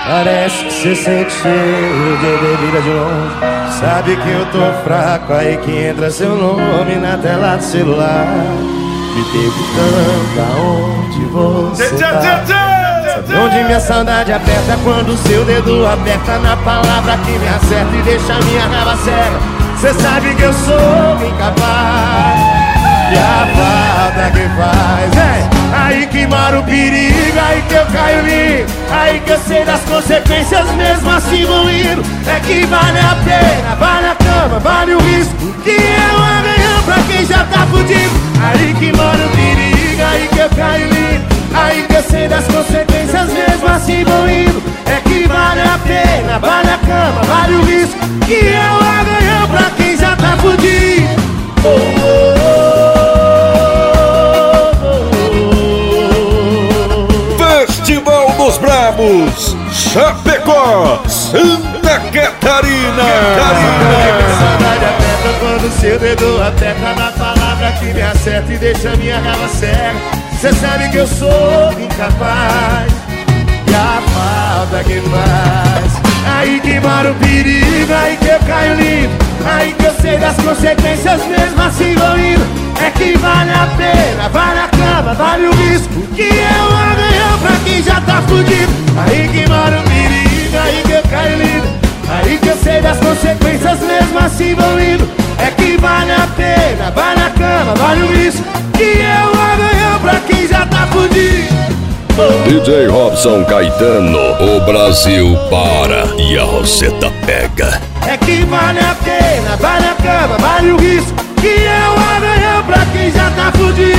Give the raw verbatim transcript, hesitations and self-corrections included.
Parece que cê sente cheiro de bebida de longe. Sabe que eu tô fraco, aí que entra seu nome na tela do celular. Me perguntando aonde você tá. Sabe onde minha saudade aperta quando seu dedo aperta na palavra que me acerta e deixa minha raiva cega. Cê sabe que eu sou incapaz e a falta que faz é aí que mora o perigo, aí que eu caio lindo, aí que eu sei das consequências mesmo assim vou indo. É que vale a pena, vale a cama, vale o risco, que é um amanhã pra quem já tá fudido. Aí que mora o perigo, aí que eu caio lindo, aí que eu sei das consequências mesmo assim vou indo. É que vale a pena, vale a cama, vale o risco, que é um amanhã pra quem já tá fudido. Oh, oh, oh. Festival dos Brabos, Chapecó, Santa Catarina. Minha saudade aperta quando seu dedo aperta na palavra que me acerta e deixa minha raiva cega. Cê sabe que eu sou incapaz e a falta que faz. Aí que mora o perigo, aí que eu caio lindo, aí que eu sei das consequências mesmo assim vou indo. É que vale a pena, vale a cama, vale o risco, que é um amanhã pra quem já tá fudido. Aí que mora o perigo, aí que eu caio lindo, aí que eu sei das consequências mesmo assim vou indo. É que vale a pena, vale a cama, vale o risco, que é um amanhã pra quem já tá fudido. D J Robson Caetano, o Brasil para e a Roseta pega. É que vale a pena, vale a cama, vale o risco, que é um amanhã pra quem já tá fudido.